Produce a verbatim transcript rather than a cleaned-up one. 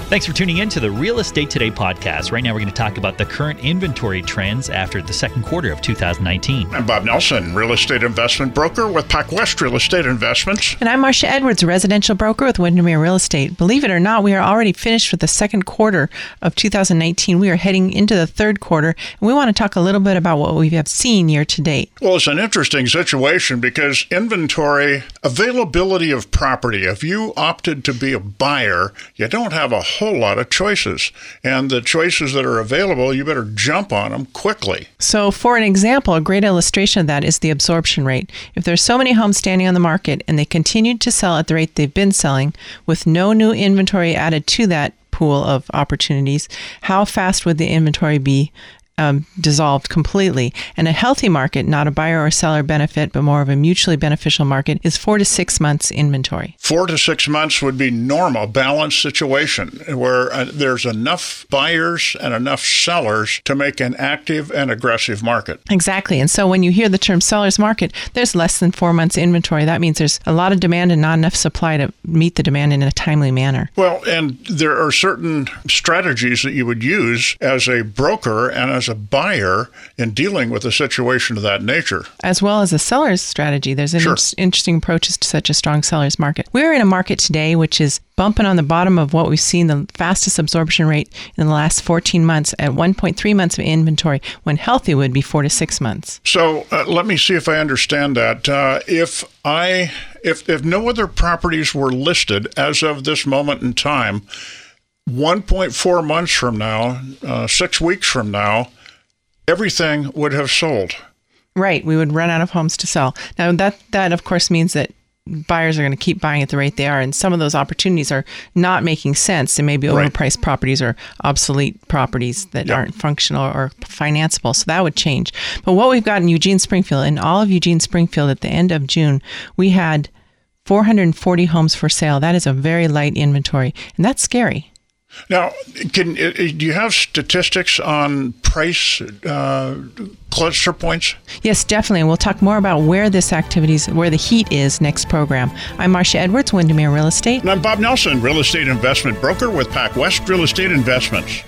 Thanks for tuning in to the Real Estate Today podcast. Right now, we're going to talk about the current inventory trends after the second quarter of two thousand nineteen. I'm Bob Nelson, real estate investment broker with PacWest Real Estate Investments. And I'm Marcia Edwards, residential broker with Windermere Real Estate. Believe it or not, we are already finished with the second quarter of two thousand nineteen. We are heading into the third quarter, and we want to talk a little bit about what we have seen year to date. Well, it's an interesting situation because inventory, availability of property, if you opted to be a buyer, you don't have a whole lot of choices. And the choices that are available, you better jump on them quickly. So for an example, a great illustration of that is the absorption rate. If there's so many homes standing on the market and they continued to sell at the rate they've been selling with no new inventory added to that pool of opportunities, how fast would the inventory be Um, dissolved completely? And a healthy market, not a buyer or seller benefit, but more of a mutually beneficial market, is four to six months inventory. Four to six months would be normal, balanced situation where uh, there's enough buyers and enough sellers to make an active and aggressive market. Exactly. And so when you hear the term seller's market, there's less than four months inventory. That means there's a lot of demand and not enough supply to meet the demand in a timely manner. Well, and there are certain strategies that you would use as a broker and as a buyer in dealing with a situation of that nature. As well as a seller's strategy. There's an Sure. in- interesting approaches to such a strong seller's market. We're in a market today which is bumping on the bottom of what we've seen, the fastest absorption rate in the last fourteen months at one point three months of inventory, when healthy would be four to six months. So uh, let me see if I understand that. Uh, if I, if if no other properties were listed as of this moment in time, one point four months from now, uh, six weeks from now, everything would have sold. Right. We would run out of homes to sell. Now, that, that of course, means that buyers are going to keep buying at the rate they are. And some of those opportunities are not making sense. They may be Right. overpriced properties or obsolete properties that Yep. aren't functional or financeable. So that would change. But what we've got in Eugene Springfield, in all of Eugene Springfield at the end of June, we had four hundred forty homes for sale. That is a very light inventory. And that's scary. Now, can uh, do you have statistics on price uh, cluster points? Yes, definitely. And we'll talk more about where this activity is, where the heat is next program. I'm Marcia Edwards, Windermere Real Estate. And I'm Bob Nelson, real estate investment broker with PacWest Real Estate Investments.